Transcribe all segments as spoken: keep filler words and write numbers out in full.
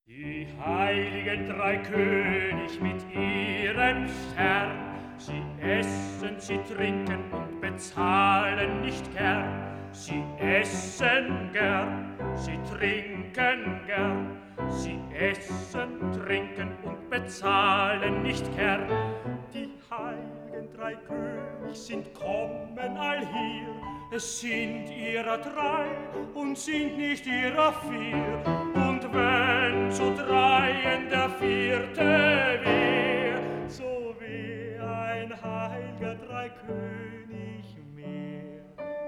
Die heiligen drei König mit ihrem Stern, sie essen, sie trinken und bezahlen nicht gern. Sie essen gern, sie trinken gern, sie essen, trinken und bezahlen nicht gern. Die heiligen drei König sind kommen allhier, es sind ihrer drei und sind nicht ihrer vier. Und wenn zu dreien der vierte wär, so wär ein heiliger Dreikönig mehr.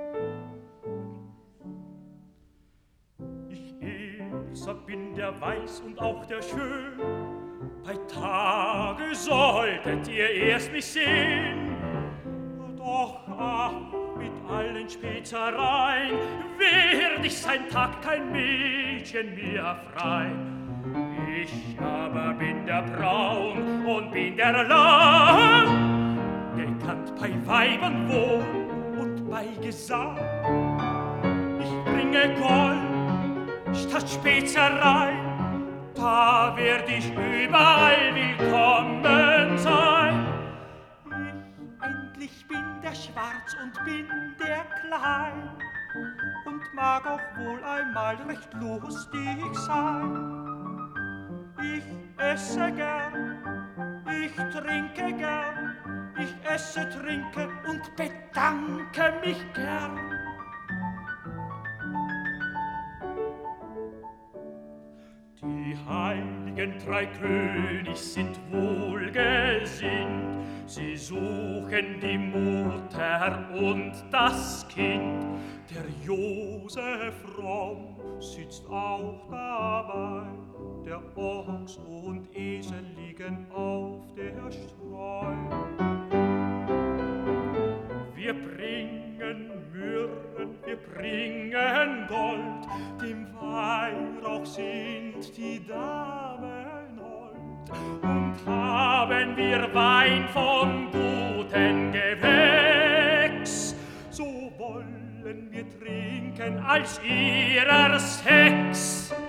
Ich Elsa bin der Weiß und auch der Schön, bei Tage solltet ihr erst mich sehen. Doch ach, mit allen Spätzereien werd ich sein Tag kein Mädchen mehr frei. Ich aber bin der Braun und bin der Lang, gekannt bei Weibern wohl und bei Gesang. Ich bringe Gold statt Spätzerei, da werd ich überall willkommen sein. Ich endlich bin der Schwarz und bin der Klein und mag auch wohl einmal recht lustig sein. Ich esse gern, ich trinke gern, ich esse, trinke und bedanke mich gern. Die heiligen drei König sind wohlgesinnt, sie suchen die Mutter und das Kind. Der Josef fromm sitzt auch dabei, der Ochs und Esel liegen auf der Streu. Wir bringen Myrrhen, wir bringen Gold, dem Weihrauch sind die Damen hold. Und haben wir Wein von guten Gewächs, so wollen wir trinken als ihrer Sex.